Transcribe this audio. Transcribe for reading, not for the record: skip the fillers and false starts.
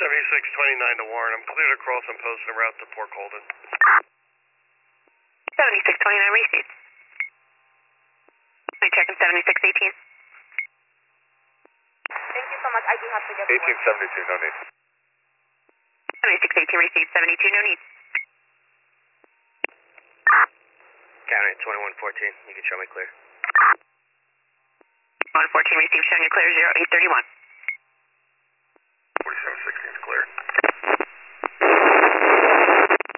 7629 to Warren. I'm cleared across and posted en route to Port Colden. 7629 received. Can I check in 7618? Thank you so much. I do have to get to work. 1872, no need. 7618 received. 72, no need. County 2114. You can show me clear. 114 received. Showing you clear 0831.